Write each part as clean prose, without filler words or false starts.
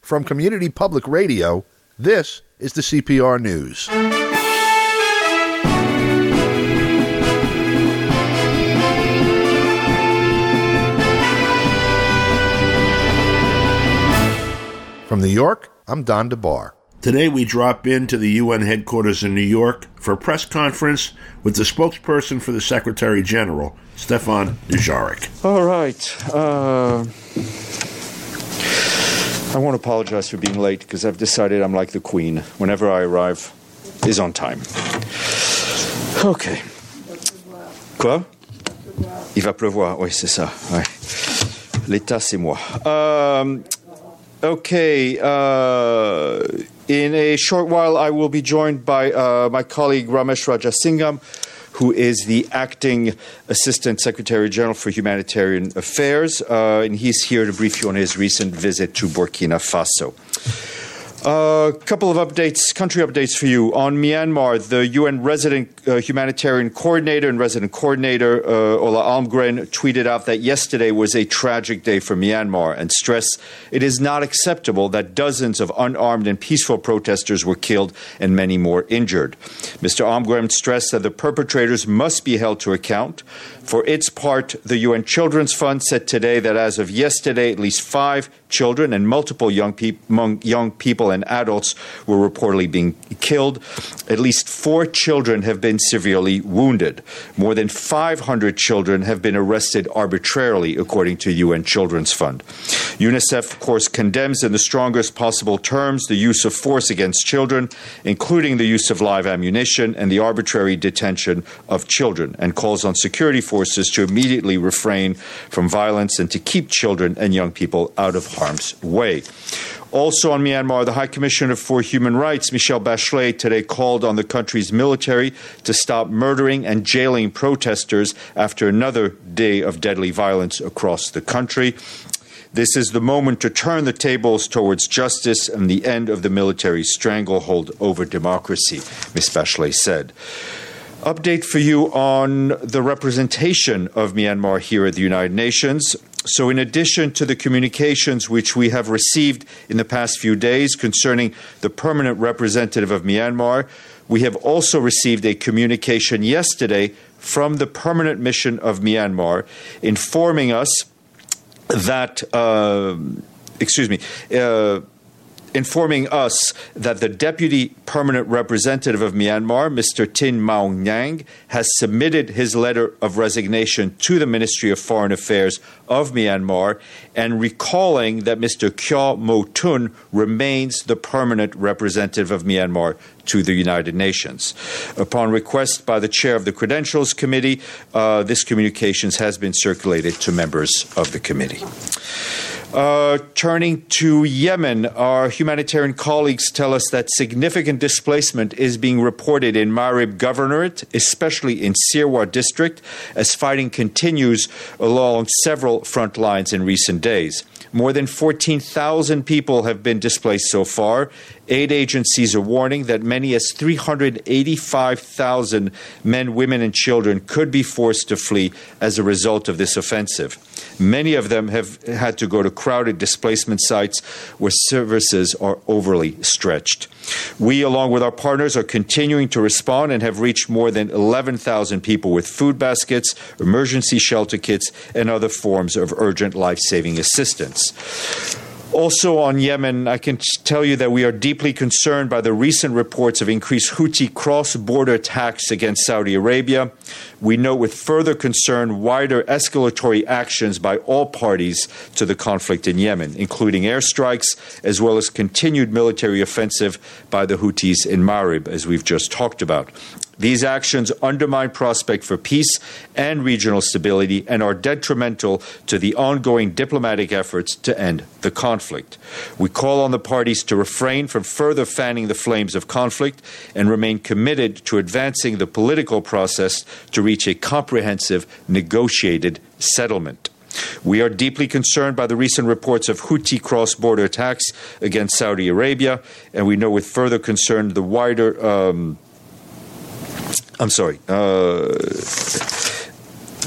From Community Public Radio, this is the CPR News. From New York, I'm Don DeBar. Today we drop into the UN headquarters in New York for a press conference with the spokesperson for the Secretary General, Stefan Dujarric. All right. I want to apologize for being late because I've decided I'm like the Queen. Whenever I arrive, is on time. OK. Quoi? Il va pleuvoir. Oui, c'est ça. Ouais. L'État, c'est moi. Okay, in a short while, I will be joined by my colleague Ramesh Rajasingam, who is the acting Assistant Secretary General for Humanitarian Affairs, and he's here to brief you on his recent visit to Burkina Faso. A couple of updates, country updates for you. On Myanmar, the UN resident humanitarian coordinator and resident coordinator, Ola Almgren, tweeted out that yesterday was a tragic day for Myanmar and stressed it is not acceptable that dozens of unarmed and peaceful protesters were killed and many more injured. Mr. Almgren stressed that the perpetrators must be held to account. For its part, the UN Children's Fund said today that as of yesterday, at least 5 children and multiple young people and adults were reportedly being killed. At least 4 children have been severely wounded. More than 500 children have been arrested arbitrarily, according to UN Children's Fund. UNICEF, of course, condemns in the strongest possible terms the use of force against children, including the use of live ammunition and the arbitrary detention of children, and calls on security forces to immediately refrain from violence and to keep children and young people out of harm's way. Also on Myanmar, the High Commissioner for Human Rights, Michelle Bachelet, today called on the country's military to stop murdering and jailing protesters after another day of deadly violence across the country. This is the moment to turn the tables towards justice and the end of the military stranglehold over democracy, Ms. Bachelet said. Update for you on the representation of Myanmar here at the United Nations. So in addition to the communications which we have received in the past few days concerning the permanent representative of Myanmar, we have also received a communication yesterday from the permanent mission of Myanmar informing us that, informing us that the Deputy Permanent Representative of Myanmar, Mr. Tin Maung Nyang, has submitted his letter of resignation to the Ministry of Foreign Affairs of Myanmar, and recalling that Mr. Kyaw Mo Tun remains the permanent representative of Myanmar to the United Nations. Upon request by the chair of the Credentials Committee, this communications has been circulated to members of the committee. Turning to Yemen, our humanitarian colleagues tell us that significant displacement is being reported in Marib Governorate, especially in Sirwa district, as fighting continues along several front lines in recent days. More than 14,000 people have been displaced so far. Aid agencies are warning that many as 385,000 men, women, and children could be forced to flee as a result of this offensive. Many of them have had to go to crowded displacement sites where services are overly stretched. We, along with our partners, are continuing to respond and have reached more than 11,000 people with food baskets, emergency shelter kits, and other forms of urgent life-saving assistance. Also on Yemen, I can tell you that we are deeply concerned by the recent reports of increased Houthi cross-border attacks against Saudi Arabia. We note with further concern wider escalatory actions by all parties to the conflict in Yemen, including airstrikes, as well as continued military offensive by the Houthis in Marib, as we've just talked about. These actions undermine prospect for peace and regional stability and are detrimental to the ongoing diplomatic efforts to end the conflict. We call on the parties to refrain from further fanning the flames of conflict and remain committed to advancing the political process to reach a comprehensive, negotiated settlement. We are deeply concerned by the recent reports of Houthi cross-border attacks against Saudi Arabia, and we know with further concern the wider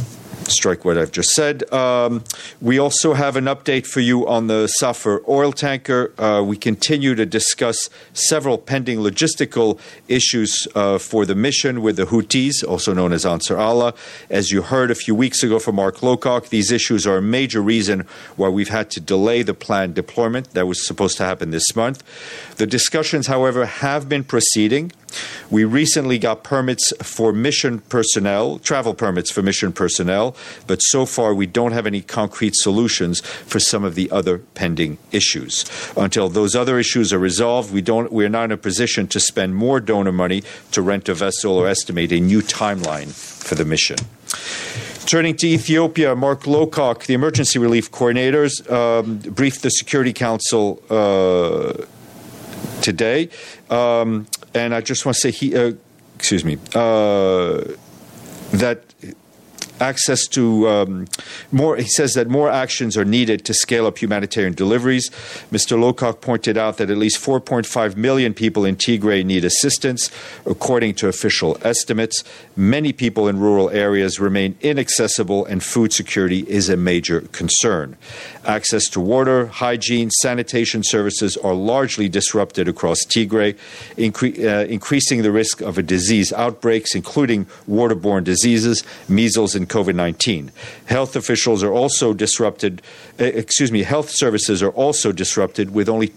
strike what I've just said. We also have an update for you on the Safar oil tanker. We continue to discuss several pending logistical issues for the mission with the Houthis, also known as Ansar Allah. As you heard a few weeks ago from Mark Lowcock, these issues are a major reason why we've had to delay the planned deployment that was supposed to happen this month. The discussions, however, have been proceeding. We recently got permits for mission personnel, travel permits for mission personnel, but so far we don't have any concrete solutions for some of the other pending issues. Until those other issues are resolved, we're not in a position to spend more donor money to rent a vessel or estimate a new timeline for the mission. Turning to Ethiopia, Mark Lowcock, the emergency relief coordinators, briefed the Security Council today. And I just want to say, that access to he says that more actions are needed to scale up humanitarian deliveries. Mr. Lowcock pointed out that at least 4.5 million people in Tigray need assistance, according to official estimates. Many people in rural areas remain inaccessible, and food security is a major concern. Access to water, hygiene, sanitation services are largely disrupted across Tigray, increasing the risk of a disease outbreaks, including waterborne diseases, measles, and COVID-19. Health officials are also disrupted. Health services are also disrupted, with only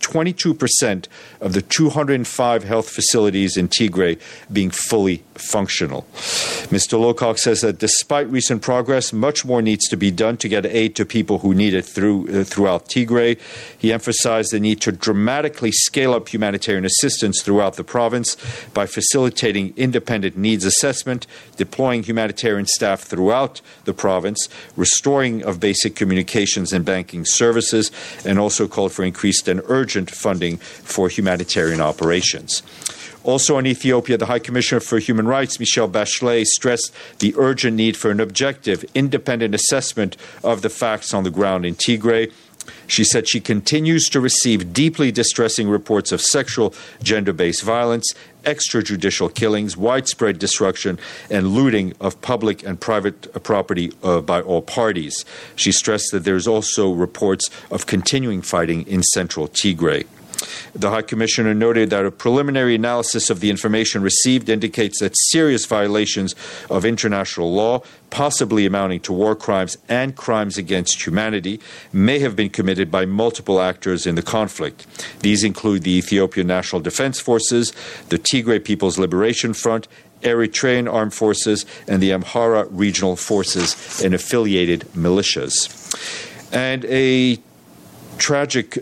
22% of the 205 health facilities in Tigray being fully functional. Mr. Lowcock says that despite recent progress, much more needs to be done to get aid to people who need it throughout Tigray. He emphasized the need to dramatically scale up humanitarian assistance throughout the province by facilitating independent needs assessment, deploying humanitarian staff throughout the province, restoring of basic communications and banking services, and also called for increased and urgent funding for humanitarian operations. Also in Ethiopia, the High Commissioner for Human Rights, Michelle Bachelet, stressed the urgent need for an objective, independent assessment of the facts on the ground in Tigray. She said she continues to receive deeply distressing reports of sexual, gender-based violence, extrajudicial killings, widespread destruction, and looting of public and private property by all parties. She stressed that there's also reports of continuing fighting in central Tigray. The High Commissioner noted that a preliminary analysis of the information received indicates that serious violations of international law, possibly amounting to war crimes and crimes against humanity, may have been committed by multiple actors in the conflict. These include the Ethiopian National Defense Forces, the Tigray People's Liberation Front, Eritrean Armed Forces, and the Amhara Regional Forces and affiliated militias. And a tragic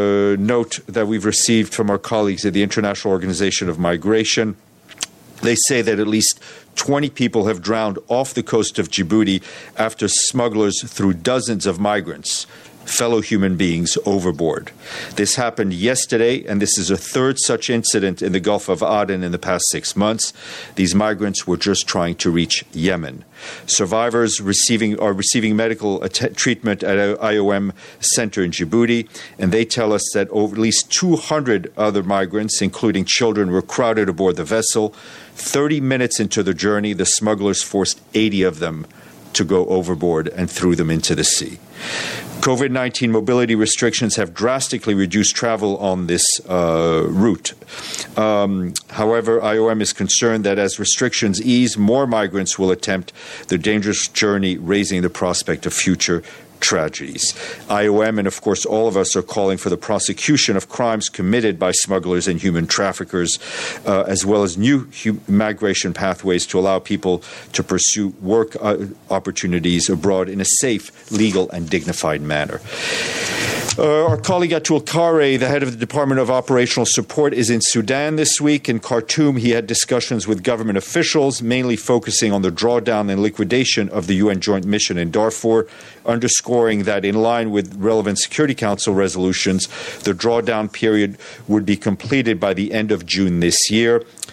note that we've received from our colleagues at the International Organization of Migration. They say that at least 20 people have drowned off the coast of Djibouti after smugglers threw dozens of migrants, fellow human beings, overboard. This happened yesterday, and this is a third such incident in the Gulf of Aden in the past 6 months. These migrants were just trying to reach Yemen. Survivors are receiving medical treatment at an IOM center in Djibouti, and they tell us that at least 200 other migrants, including children, were crowded aboard the vessel. 30 minutes into the journey, the smugglers forced 80 of them to go overboard and threw them into the sea. COVID-19 mobility restrictions have drastically reduced travel on this route. However, IOM is concerned that as restrictions ease, more migrants will attempt the dangerous journey, raising the prospect of future tragedies. IOM and, of course, all of us are calling for the prosecution of crimes committed by smugglers and human traffickers, as well as new migration pathways to allow people to pursue work opportunities abroad in a safe, legal, and dignified manner. Our colleague Atul Khare, the head of the Department of Operational Support, is in Sudan this week. In Khartoum, he had discussions with government officials, mainly focusing on the drawdown and liquidation of the UN Joint Mission in Darfur, underscoring that in line with relevant Security Council resolutions, the drawdown period would be completed by the end of June this year.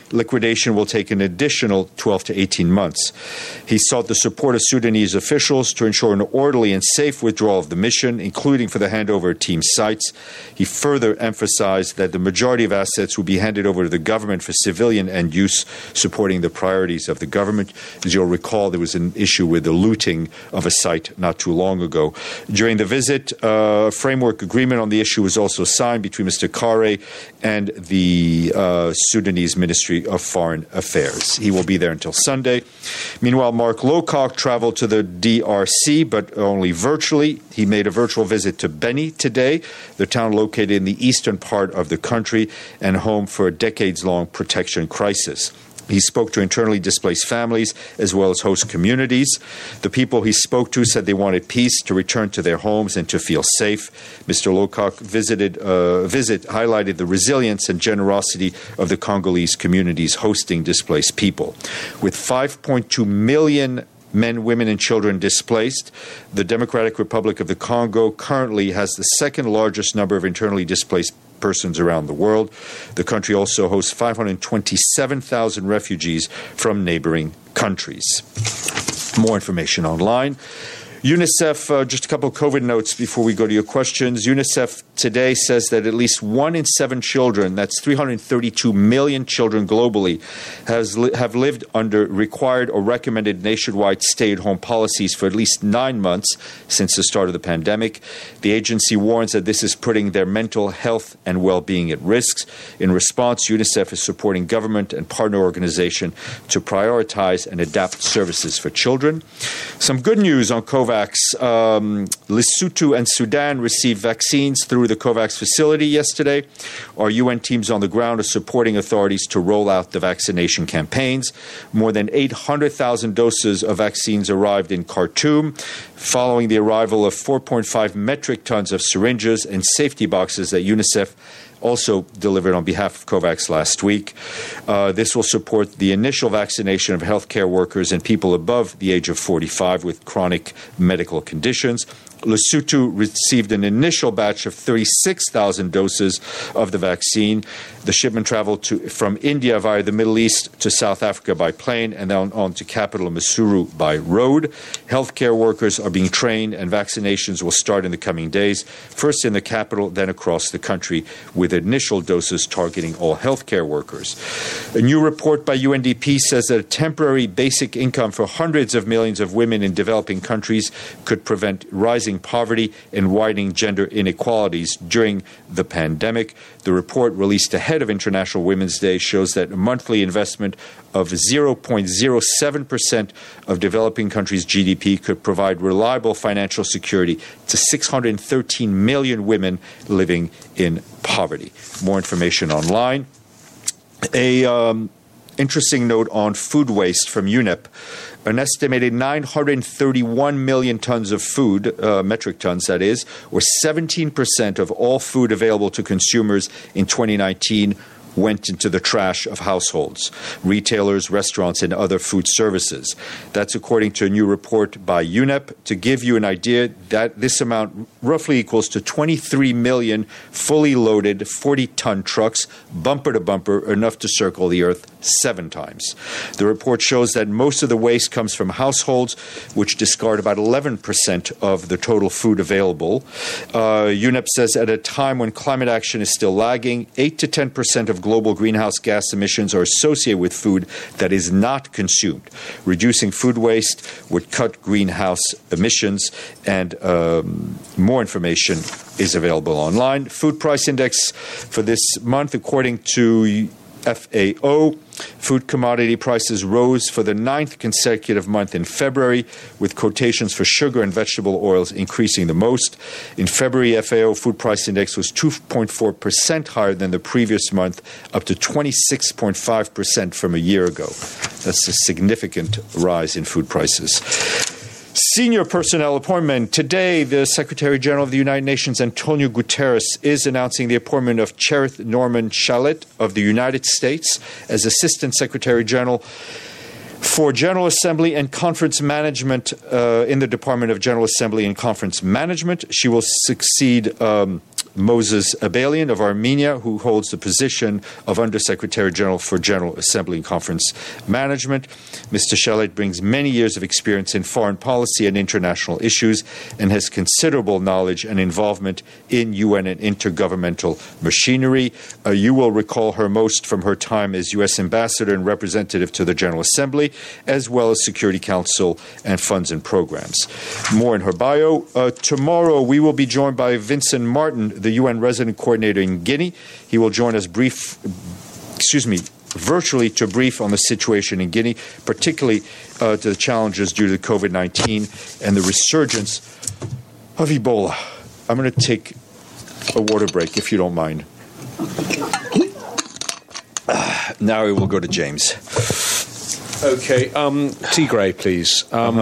Liquidation will take an additional 12 to 18 months. He sought the support of Sudanese officials to ensure an orderly and safe withdrawal of the mission, including for the handover of team sites. He further emphasized that the majority of assets will be handed over to the government for civilian end use, supporting the priorities of the government. As you'll recall, there was an issue with the looting of a site not too long ago. During the visit, a framework agreement on the issue was also signed between Mr. Kare and the Sudanese Ministry of Foreign Affairs. He will be there until Sunday. Meanwhile, Mark Lowcock traveled to the DRC, but only virtually. He made a virtual visit to Beni today, the town located in the eastern part of the country and home for a decades-long protection crisis. He spoke to internally displaced families as well as host communities. The people he spoke to said they wanted peace, to return to their homes and to feel safe. Mr. Lowcock's visit highlighted the resilience and generosity of the Congolese communities hosting displaced people. With 5.2 million men, women, and children displaced, the Democratic Republic of the Congo currently has the second largest number of internally displaced persons around the world. The country also hosts 527,000 refugees from neighboring countries. More information online. UNICEF, just a couple of COVID notes before we go to your questions. UNICEF today says that at least 1 in 7 children, that's 332 million children globally, have lived under required or recommended nationwide stay-at-home policies for at least 9 months since the start of the pandemic. The agency warns that this is putting their mental health and well-being at risk. In response, UNICEF is supporting government and partner organizations to prioritize and adapt services for children. Some good news on COVAX. Lesotho and Sudan received vaccines through the COVAX facility yesterday. Our UN teams on the ground are supporting authorities to roll out the vaccination campaigns. More than 800,000 doses of vaccines arrived in Khartoum, following the arrival of 4.5 metric tons of syringes and safety boxes that UNICEF also delivered on behalf of COVAX last week. This will support the initial vaccination of healthcare workers and people above the age of 45 with chronic medical conditions. Lesotho received an initial batch of 36,000 doses of the vaccine. The shipment traveled from India via the Middle East to South Africa by plane and then on to capital Maseru by road. Healthcare workers are being trained and vaccinations will start in the coming days, first in the capital, then across the country, with initial doses targeting all healthcare workers. A new report by UNDP says that a temporary basic income for hundreds of millions of women in developing countries could prevent rising poverty and widening gender inequalities during the pandemic. The report, released ahead of International Women's Day, shows that a monthly investment of 0.07% of developing countries' GDP could provide reliable financial security to 613 million women living in poverty. More information online. Interesting note on food waste from UNEP. An estimated 931 million tons of food, metric tons that is, or 17% of all food available to consumers in 2019 went into the trash of households, retailers, restaurants, and other food services. That's according to a new report by UNEP. To give you an idea, that this amount roughly equals to 23 million fully loaded 40-ton trucks, bumper to bumper, enough to circle the earth 7 times. The report shows that most of the waste comes from households, which discard about 11% of the total food available. UNEP says at a time when climate action is still lagging, 8 to 10% of global greenhouse gas emissions are associated with food that is not consumed. Reducing food waste would cut greenhouse emissions, and more information is available online. Food price index for this month, according to FAO, food commodity prices rose for the 9th consecutive month in February, with quotations for sugar and vegetable oils increasing the most. In February, FAO food price index was 2.4% higher than the previous month, up to 26.5% from a year ago. That's a significant rise in food prices. Senior personnel appointment. Today, the Secretary General of the United Nations, Antonio Guterres, is announcing the appointment of Cherith Norman Shalit of the United States as Assistant Secretary General for General Assembly and Conference Management in the Department of General Assembly and Conference Management. She will succeed Moses Abelian of Armenia, who holds the position of Undersecretary General for General Assembly and Conference Management. Mr. Shalit brings many years of experience in foreign policy and international issues and has considerable knowledge and involvement in UN and intergovernmental machinery. You will recall her most from her time as U.S. Ambassador and Representative to the General Assembly, as well as Security Council and Funds and Programs. More in her bio. Tomorrow we will be joined by Vincent Martin, the UN Resident Coordinator in Guinea. He will join us virtually to brief on the situation in Guinea, particularly to the challenges due to COVID-19 and the resurgence of Ebola. I'm going to take a water break, if you don't mind. Now we will go to James. Okay, Tigray, please.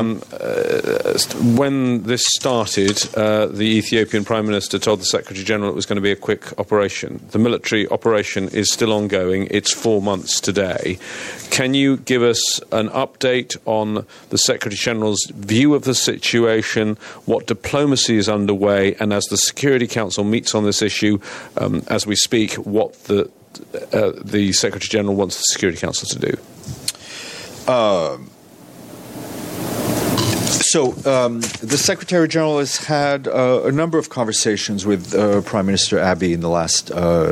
When this started, the Ethiopian Prime Minister told the Secretary-General it was going to be a quick operation. The military operation is still ongoing. It's 4 months today. Can you give us an update on the Secretary-General's view of the situation, what diplomacy is underway, and as the Security Council meets on this issue, as we speak, what the Secretary-General wants the Security Council to do? The Secretary General has had a number of conversations with Prime Minister Abiy in the last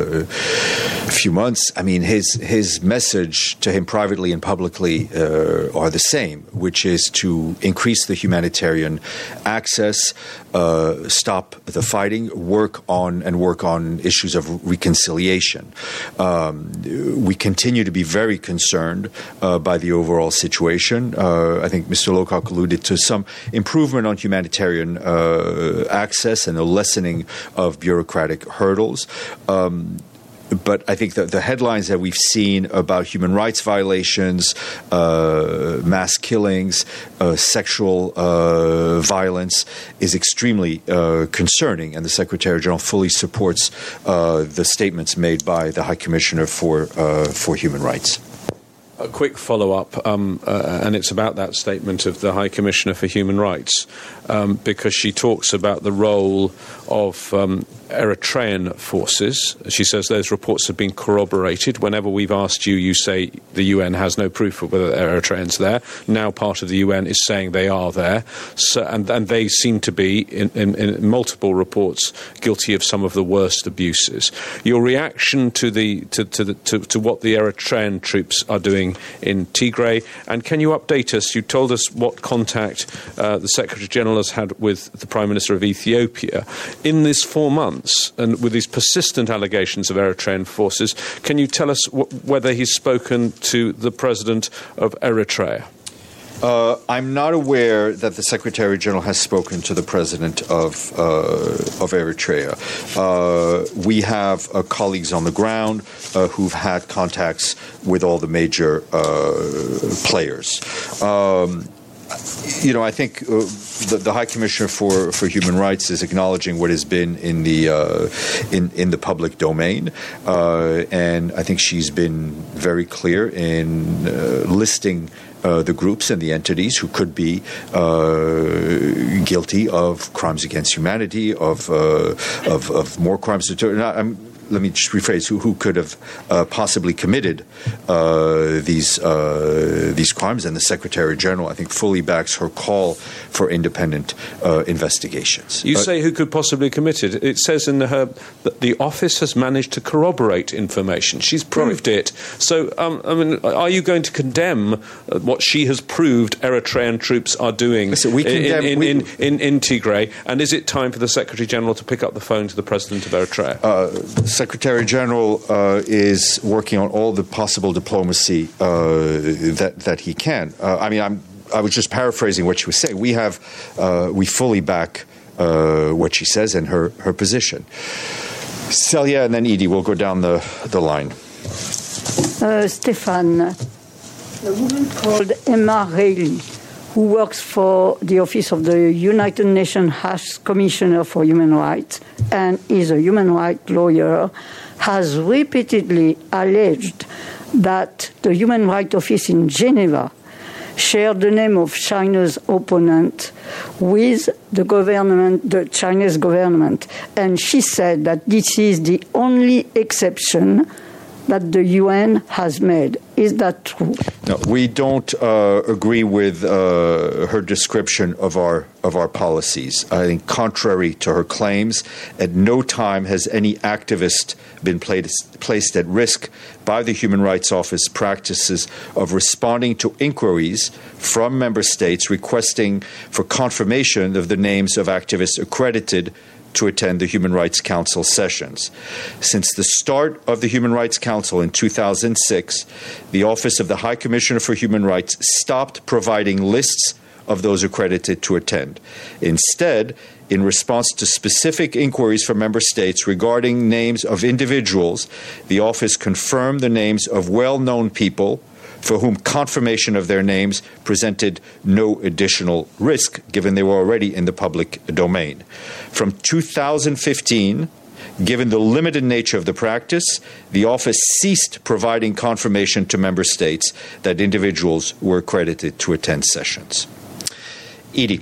few months. I mean, his message to him privately and publicly are the same, which is to increase the humanitarian access, stop the fighting, work on issues of reconciliation. We continue to be very concerned by the overall situation. I think Mr. Lowcock alluded to some improvement on humanitarian access and a lessening of bureaucratic hurdles. But I think that the headlines that we've seen about human rights violations, mass killings, sexual violence is extremely concerning, and the Secretary General fully supports the statements made by the High Commissioner for Human Rights. A quick follow-up, and it's about that statement of the High Commissioner for Human Rights, because she talks about the role of Eritrean forces. She says those reports have been corroborated. Whenever we've asked you, you say the UN has no proof of whether Eritreans there. Now part of the UN is saying they are there, so, and they seem to be, in multiple reports, guilty of some of the worst abuses. Your reaction to what the Eritrean troops are doing in Tigray, and can you update us? You told us what contact the Secretary General has had with the Prime Minister of Ethiopia in this 4 months, and with these persistent allegations of Eritrean forces. Can you tell us whether he's spoken to the President of Eritrea? I'm not aware that the Secretary General has spoken to the President of Eritrea. We have colleagues on the ground who've had contacts with all the major players. I think the High Commissioner for Human Rights is acknowledging what has been in the public domain, and I think she's been very clear in listing the groups and the entities who could be guilty of crimes against humanity, of more crimes. Let me just rephrase: who could have possibly committed these crimes? And the Secretary General, I think, fully backs her call for independent investigations. You say who could possibly have committed? It says in her that the office has managed to corroborate information. She's proved it. So, are you going to condemn what she has proved Eritrean troops are doing in Tigray? And is it time for the Secretary General to pick up the phone to the President of Eritrea? Secretary General is working on all the possible diplomacy that he can. I was just paraphrasing what she was saying. We fully back what she says and her position. Celia and then Edie will go down the line. Stefan, a woman called Emma Reilly, who works for the Office of the United Nations High Commissioner for Human Rights and is a human rights lawyer, has repeatedly alleged that the Human Rights Office in Geneva shared the name of China's opponent with the government, the Chinese government. And she said that this is the only exception that the UN has made. Is that true? No, we don't agree with her description of our policies. I think, contrary to her claims, at no time has any activist been placed at risk by the Human Rights Office practices of responding to inquiries from member states requesting for confirmation of the names of activists accredited to attend the Human Rights Council sessions. Since the start of the Human Rights Council in 2006, the Office of the High Commissioner for Human Rights stopped providing lists of those accredited to attend. Instead, in response to specific inquiries from member states regarding names of individuals, the office confirmed the names of well-known people for whom confirmation of their names presented no additional risk, given they were already in the public domain. From 2015, given the limited nature of the practice, the office ceased providing confirmation to member states that individuals were accredited to attend sessions. Edie.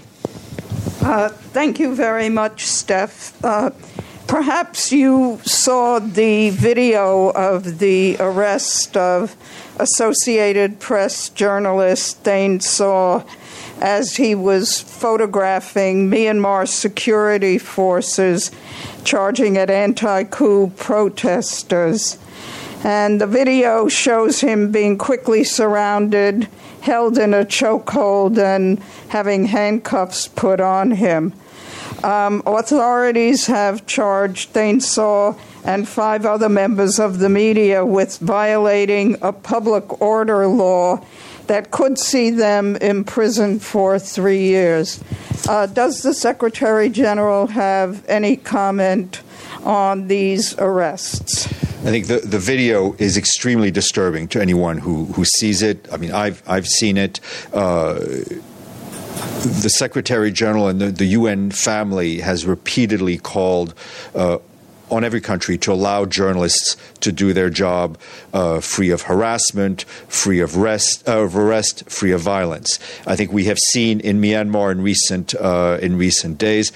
Thank you very much, Steph. Perhaps you saw the video of the arrest of Associated Press journalist Thein Saw as he was photographing Myanmar security forces charging at anti-coup protesters. And the video shows him being quickly surrounded, held in a chokehold, and having handcuffs put on him. Authorities have charged Thein Saw and 5 other members of the media with violating a public order law that could see them imprisoned for 3 years. Does the Secretary General have any comment on these arrests? I think the video is extremely disturbing to anyone who sees it. I mean, I've seen it. The Secretary General and the UN family has repeatedly called on every country to allow journalists to do their job free of harassment, free of arrest, free of violence. I think we have seen in Myanmar in recent days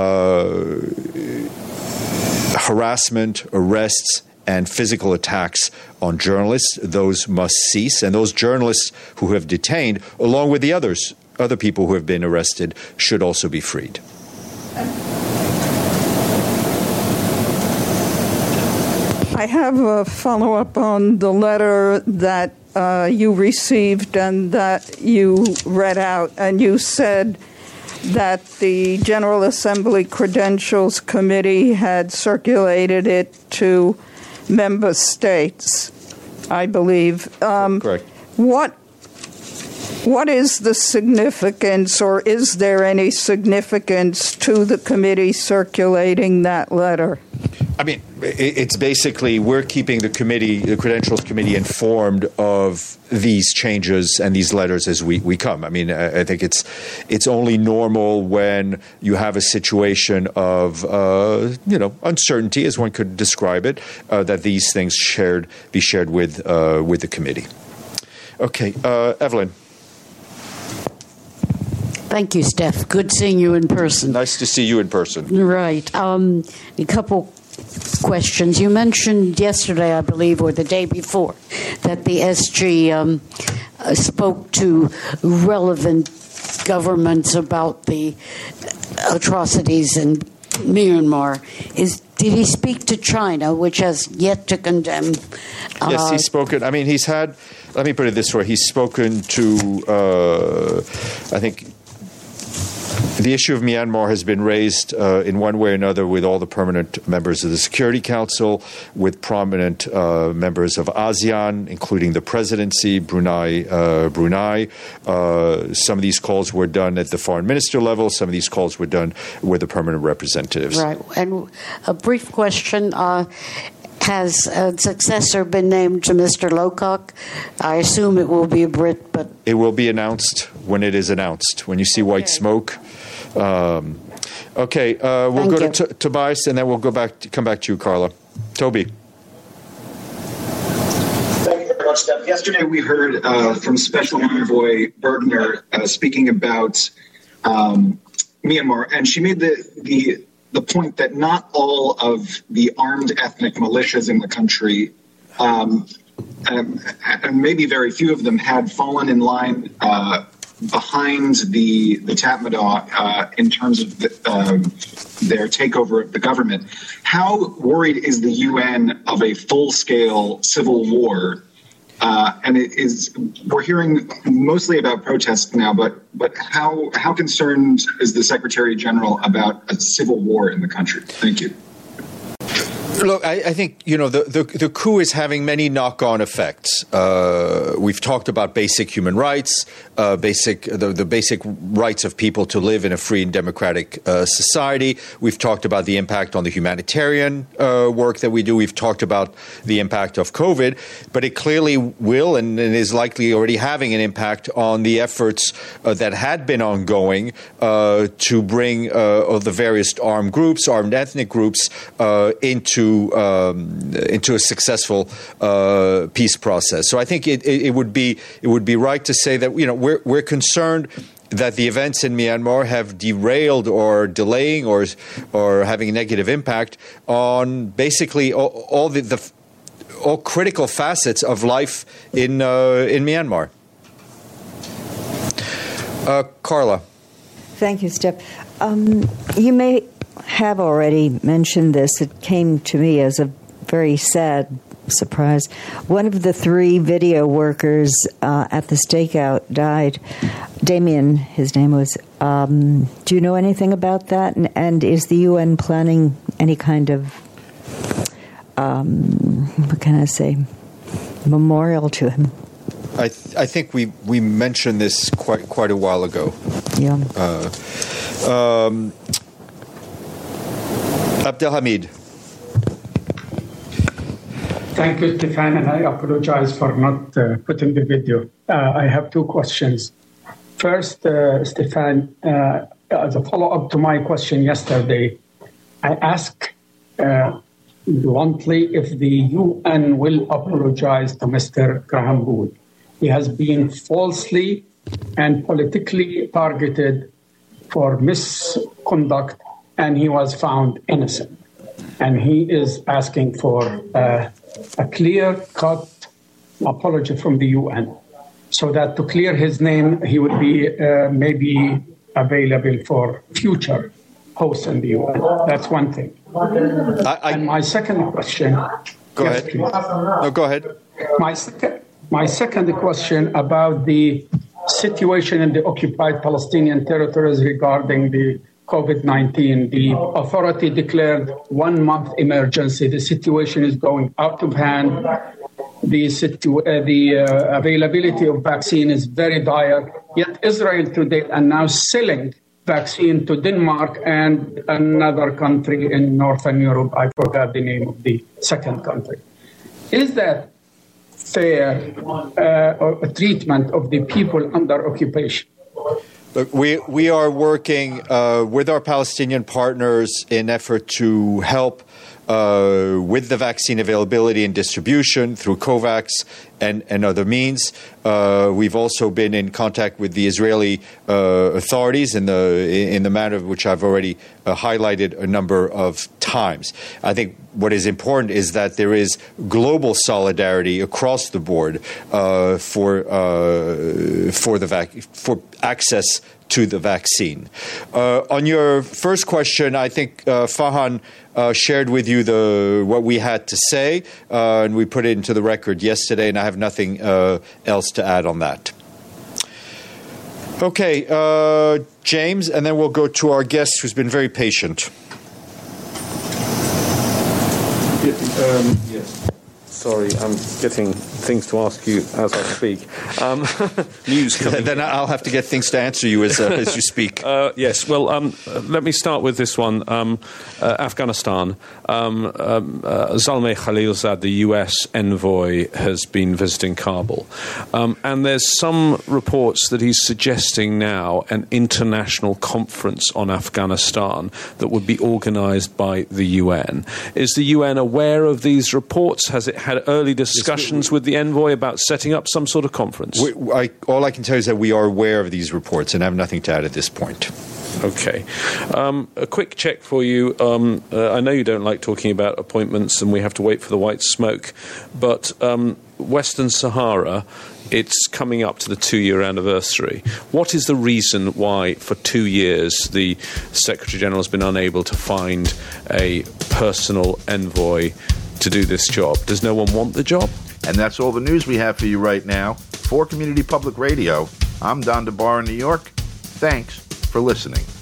harassment, arrests, and physical attacks on journalists. Those must cease, and those journalists who have detained, along with the other people who have been arrested, should also be freed. I have a follow-up on the letter that you received and that you read out, and you said that the General Assembly Credentials Committee had circulated it to member states, I believe. Correct. What is the significance, or is there any significance to the committee circulating that letter? I mean, it's basically we're keeping the Credentials Committee, informed of these changes and these letters as we come. I mean, I think it's only normal when you have a situation of uncertainty, as one could describe it, that these things be shared with the committee. Okay, Evelyn. Thank you, Steph. Good seeing you in person. Nice to see you in person. Right. A couple questions. You mentioned yesterday, I believe, or the day before, that the SG spoke to relevant governments about the atrocities in Myanmar. Did he speak to China, which has yet to condemn? Yes, he's spoken. I mean, he's had. Let me put it this way: he's spoken to. I think the issue of Myanmar has been raised in one way or another with all the permanent members of the Security Council, with prominent members of ASEAN, including the presidency, Brunei. Some of these calls were done at the foreign minister level. Some of these calls were done with the permanent representatives. Right. And a brief question. Has a successor been named to Mr. Lowcock? I assume it will be a Brit, but... It will be announced when it is announced. When you see white smoke. We'll go to Tobias, and then we'll come back to you, Carla. Toby. Thank you very much, Steph. Yesterday we heard from Special Envoy Bergner speaking about Myanmar, and she made the point that not all of the armed ethnic militias in the country, and maybe very few of them, had fallen in line behind the Tatmadaw in terms of their takeover of the government. How worried is the UN of a full-scale civil war? And we're hearing mostly about protests now, but how concerned is the Secretary General about a civil war in the country? Thank you. Look, I think, the coup is having many knock-on effects. We've talked about basic human rights, the basic rights of people to live in a free and democratic society. We've talked about the impact on the humanitarian work that we do. We've talked about the impact of COVID, but it clearly will and is likely already having an impact on the efforts that had been ongoing to bring the various armed ethnic groups into a successful peace process. So I think it would be right to say that we're concerned that the events in Myanmar have derailed or delaying or having a negative impact on basically all critical facets of life in Myanmar. Carla. Thank you, Steph. You may have already mentioned this. It came to me as a very sad surprise. One of the 3 video workers at the stakeout died. Damien, his name was. Do you know anything about that? And is the UN planning any kind of, what can I say, memorial to him? I think we mentioned this quite a while ago. Yeah. Abdelhamid. Thank you, Stefan, and I apologize for not putting the video. I have 2 questions. First, Stefan, as a follow-up to my question yesterday, I asked bluntly if the UN will apologize to Mr. Graham Wood. He has been falsely and politically targeted for misconduct, and he was found innocent. And he is asking for a clear-cut apology from the UN, so that to clear his name, he would be maybe available for future hosts in the UN. That's one thing. And my second question... Go ahead. No, go ahead. My second question about the situation in the occupied Palestinian territories regarding the COVID-19. The authority declared 1-month emergency. The situation is going out of hand. The availability of vaccine is very dire. Yet Israel today are now selling vaccine to Denmark and another country in Northern Europe. I forgot the name of the second country. Is that fair treatment of the people under occupation? Look, we are working with our Palestinian partners in effort to help with the vaccine availability and distribution through COVAX and other means. We've also been in contact with the Israeli authorities in the manner which I've already highlighted a number of times. I think what is important is that there is global solidarity across the board for access to the vaccine. On your first question, I think Fahan shared with you what we had to say, and we put it into the record yesterday, and I have nothing else to add on that. Okay, James, and then we'll go to our guest who's been very patient. Yes. Sorry, I'm getting things to ask you as I speak. News coming. Then I'll have to get things to answer you as you speak. Yes. Well, let me start with this one. Afghanistan. Zalmay Khalilzad, the U.S. envoy, has been visiting Kabul. And there's some reports that he's suggesting now an international conference on Afghanistan that would be organized by the UN. Is the UN aware of these reports? Has it had early discussions with the envoy about setting up some sort of conference? All I can tell you is that we are aware of these reports and have nothing to add at this point. Okay. A quick check for you. I know you don't like talking about appointments and we have to wait for the white smoke, but Western Sahara, it's coming up to the 2-year anniversary. What is the reason why for 2 years the Secretary-General has been unable to find a personal envoy to do this job? Does no one want the job? And that's all the news we have for you right now. For Community Public Radio, I'm Don DeBar in New York. Thanks for listening.